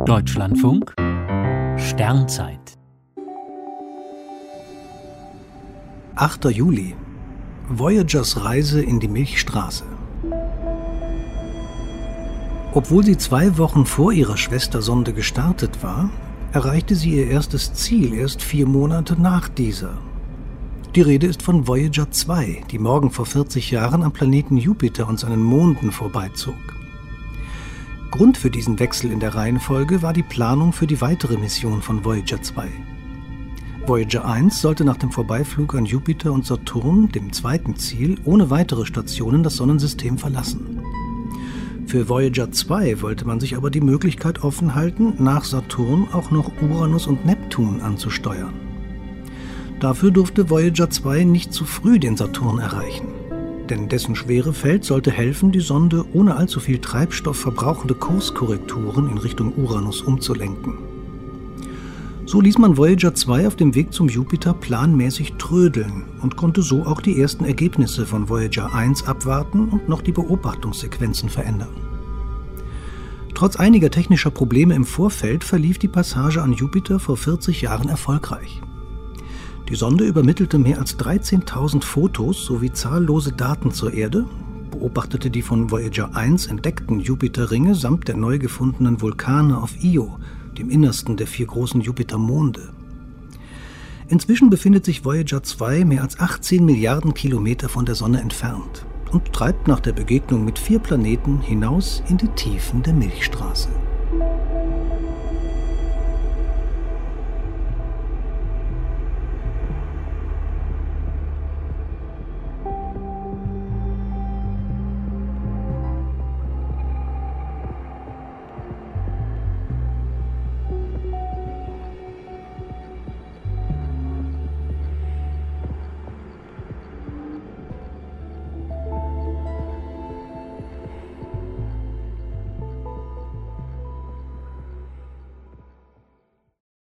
Deutschlandfunk Sternzeit 8. Juli. Voyagers Reise in die Milchstraße. Obwohl sie 2 Wochen vor ihrer Schwestersonde gestartet war, erreichte sie ihr erstes Ziel erst 4 Monate nach dieser. Die Rede ist von Voyager 2, die morgen vor 40 Jahren am Planeten Jupiter und seinen Monden vorbeizog. Grund für diesen Wechsel in der Reihenfolge war die Planung für die weitere Mission von Voyager 2. Voyager 1 sollte nach dem Vorbeiflug an Jupiter und Saturn, dem zweiten Ziel, ohne weitere Stationen das Sonnensystem verlassen. Für Voyager 2 wollte man sich aber die Möglichkeit offen halten, nach Saturn auch noch Uranus und Neptun anzusteuern. Dafür durfte Voyager 2 nicht zu früh den Saturn erreichen, denn dessen schwere Feld sollte helfen, die Sonde ohne allzu viel Treibstoff verbrauchende Kurskorrekturen in Richtung Uranus umzulenken. So ließ man Voyager 2 auf dem Weg zum Jupiter planmäßig trödeln und konnte so auch die ersten Ergebnisse von Voyager 1 abwarten und noch die Beobachtungssequenzen verändern. Trotz einiger technischer Probleme im Vorfeld verlief die Passage an Jupiter vor 40 Jahren erfolgreich. Die Sonde übermittelte mehr als 13.000 Fotos sowie zahllose Daten zur Erde, beobachtete die von Voyager 1 entdeckten Jupiterringe samt der neu gefundenen Vulkane auf Io, dem innersten der 4 großen Jupitermonde. Inzwischen befindet sich Voyager 2 mehr als 18 Milliarden Kilometer von der Sonne entfernt und treibt nach der Begegnung mit 4 Planeten hinaus in die Tiefen der Milchstraße.